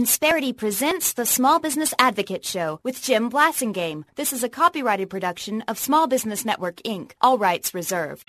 Insperity presents the Small Business Advocate Show with Jim Blasingame. This is a copyrighted production of Small Business Network, Inc., all rights reserved.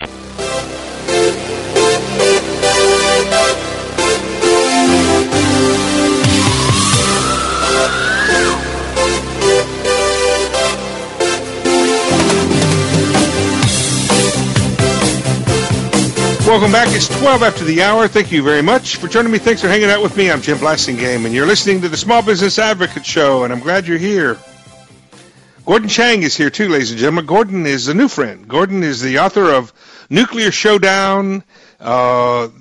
Welcome back. It's 12 after the hour. Thank you very much for joining me. Thanks for hanging out with me. I'm Jim Blasingame, and you're listening to the Small Business Advocate Show, and I'm glad you're here. Gordon Chang is here, too, ladies and gentlemen. Gordon is a new friend. Gordon is the author of Nuclear Showdown, North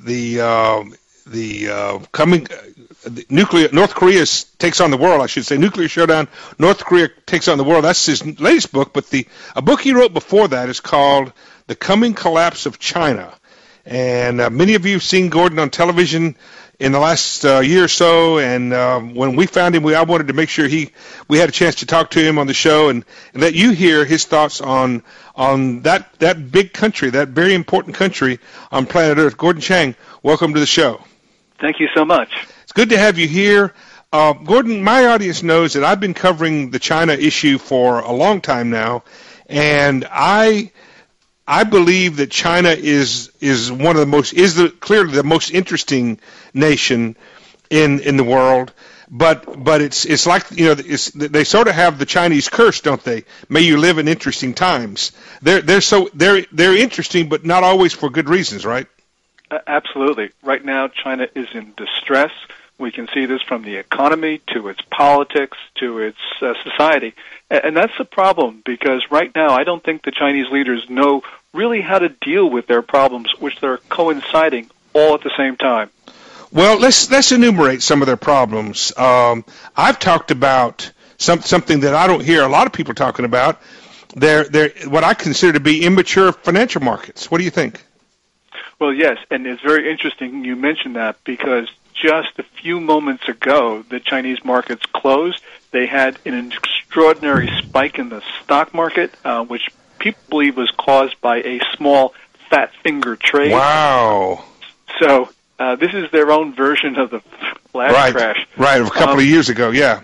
Korea takes on the world, I should say. Nuclear Showdown, North Korea takes on the world. That's his latest book, but a book he wrote before that is called The Coming Collapse of China. And many of you have seen Gordon on television in the last year or so, and when we found him, I wanted to make sure we had a chance to talk to him on the show and let you hear his thoughts on that big country, that very important country on planet Earth. Gordon Chang, welcome to the show. Thank you so much. It's good to have you here. Gordon, my audience knows that I've been covering the China issue for a long time now, and I believe that China is one of the most clearly the most interesting nation in the world, but it's like, you know, they sort of have the Chinese curse, don't they? May you live in interesting times. They're interesting, but not always for good reasons, right? Absolutely. Right now, China is in distress. We can see this from the economy to its politics to its society. And that's the problem, because right now I don't think the Chinese leaders know really how to deal with their problems, which they're coinciding all at the same time. Well, let's enumerate some of their problems. I've talked about something that I don't hear a lot of people talking about. They're what I consider to be immature financial markets. What do you think? Well, yes, and it's very interesting you mentioned that, because just a few moments ago, the Chinese markets closed. They had an extraordinary spike in the stock market, which people believe was caused by a small fat finger trade. Wow. So this is their own version of the last crash. Right, a couple of years ago, yeah.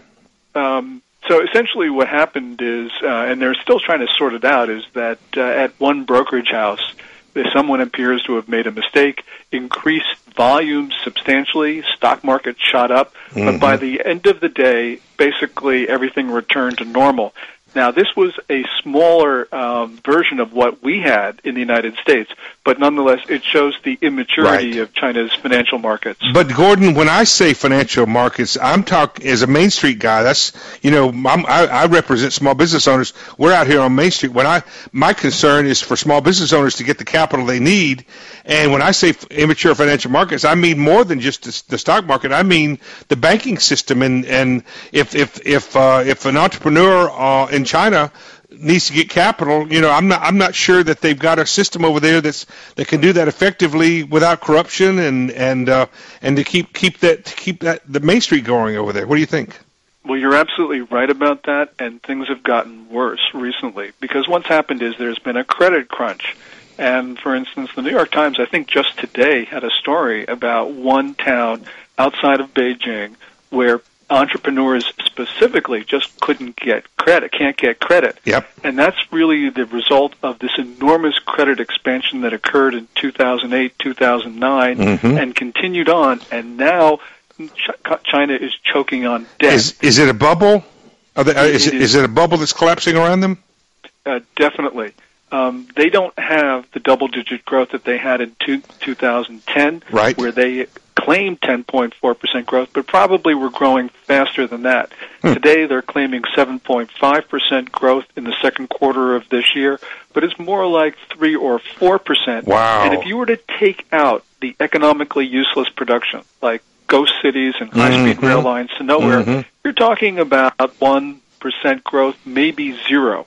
So essentially what happened is, and they're still trying to sort it out, is that at one brokerage house, someone appears to have made a mistake, increased volume substantially, stock market shot up, but by the end of the day, basically everything returned to normal. Now, this was a smaller version of what we had in the United States, but nonetheless, it shows the immaturity of China's financial markets. But, Gordon, when I say financial markets, I'm talking as a Main Street guy. That's, you know, I represent small business owners. We're out here on Main Street. My concern is for small business owners to get the capital they need. And when I say immature financial markets, I mean more than just the stock market. I mean the banking system. And if an entrepreneur in China needs to get capital, you know, I'm not sure that they've got a system over there that can do that effectively without corruption and to keep the Main Street going over there. What do you think? Well, you're absolutely right about that, and things have gotten worse recently, because what's happened is there's been a credit crunch. And, for instance, the New York Times, I think just today, had a story about one town outside of Beijing where entrepreneurs specifically just can't get credit. Yep. And that's really the result of this enormous credit expansion that occurred in 2008, 2009, and continued on. And now China is choking on debt. Is it a bubble? Is it a bubble that's collapsing around them? Definitely. They don't have the double-digit growth that they had in 2010, right, where they claimed 10.4% growth, but probably were growing faster than that. Today, they're claiming 7.5% growth in the second quarter of this year, but it's more like 3 or 4%. Wow. And if you were to take out the economically useless production, like ghost cities and high-speed rail lines to nowhere, you're talking about 1% growth, maybe 0.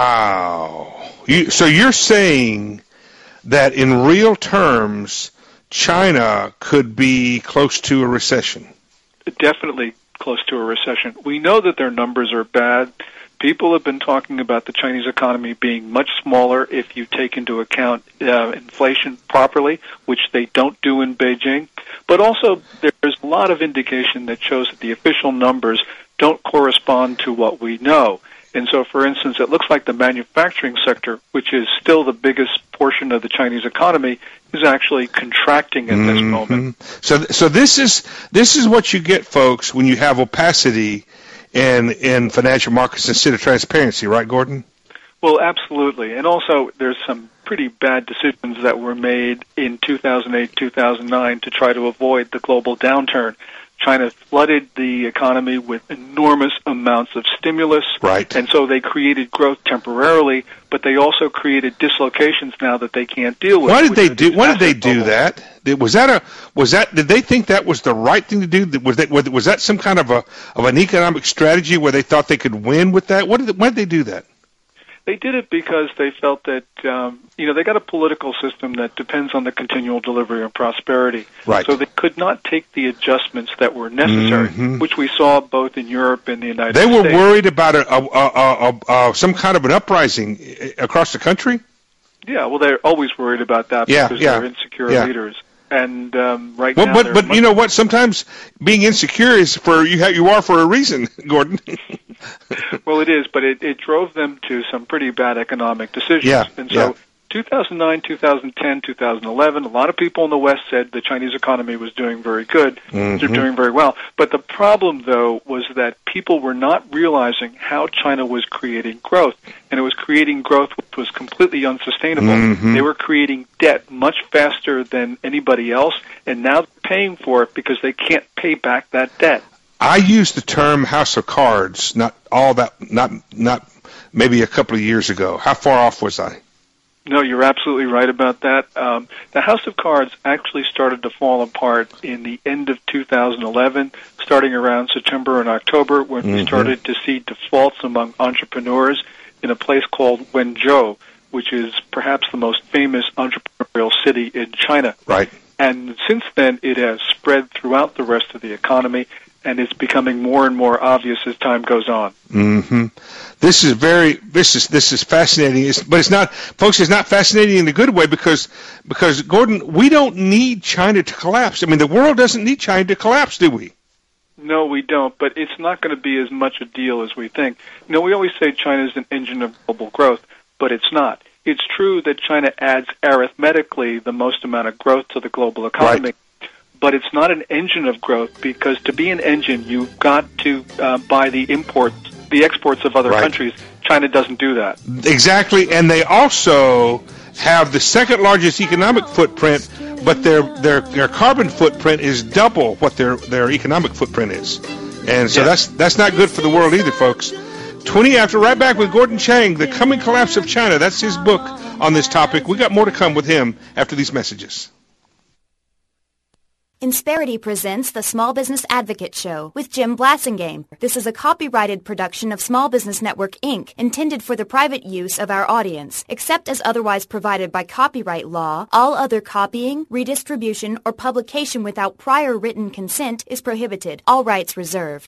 Wow. So you're saying that in real terms, China could be close to a recession? Definitely close to a recession. We know that their numbers are bad. People have been talking about the Chinese economy being much smaller if you take into account inflation properly, which they don't do in Beijing. But also, there's a lot of indication that shows that the official numbers don't correspond to what we know. And so, for instance, it looks like the manufacturing sector, which is still the biggest portion of the Chinese economy, is actually contracting at this moment. So this is what you get, folks, when you have opacity in financial markets instead of transparency, right, Gordon? Well, absolutely. And also, there's some pretty bad decisions that were made in 2008, 2009 to try to avoid the global downturn. China flooded the economy with enormous amounts of stimulus, right? And so they created growth temporarily, but they also created dislocations now that they can't deal with. Why did they do that? Did they think that was the right thing to do? Was that some kind of an economic strategy where they thought they could win with that? Why did they do that? They did it because they felt that, they got a political system that depends on the continual delivery of prosperity. Right. So they could not take the adjustments that were necessary, which we saw both in Europe and the United States. They were worried about some kind of an uprising across the country? Yeah, well, they're always worried about that because they're insecure leaders. And right now, but you know what? Sometimes being insecure is you are for a reason, Gordon. Well, it is, but it drove them to some pretty bad economic decisions. Yeah, and so 2009, 2010, 2011, a lot of people in the West said the Chinese economy was doing very good. They're doing very well. But the problem, though, was that people were not realizing how China was creating growth. And it was creating growth which was completely unsustainable. They were creating debt much faster than anybody else, and now they're paying for it because they can't pay back that debt. I used the term house of cards, not maybe a couple of years ago. How far off was I? No, you're absolutely right about that. The House of Cards actually started to fall apart in the end of 2011, starting around September and October, when we started to see defaults among entrepreneurs in a place called Wenzhou, which is perhaps the most famous entrepreneurial city in China. Right. And since then, it has spread throughout the rest of the economy, and it's becoming more and more obvious as time goes on. This is fascinating, but it's not, folks. It's not fascinating in a good way because Gordon, we don't need China to collapse. I mean, the world doesn't need China to collapse, do we? No, we don't. But it's not going to be as much a deal as we think. We always say China is an engine of global growth, but it's not. It's true that China adds arithmetically the most amount of growth to the global economy. Right. But it's not an engine of growth because to be an engine, you've got to buy the exports of other countries. China doesn't do that. Exactly, and they also have the second largest economic footprint, but their carbon footprint is double what their economic footprint is, and so that's not good for the world either, folks. 20 after, right back with Gordon Chang, The Coming Collapse of China. That's his book on this topic. We got more to come with him after these messages. Insperity presents the Small Business Advocate Show with Jim Blasingame. This is a copyrighted production of Small Business Network, Inc., intended for the private use of our audience. Except as otherwise provided by copyright law, all other copying, redistribution, or publication without prior written consent is prohibited. All rights reserved.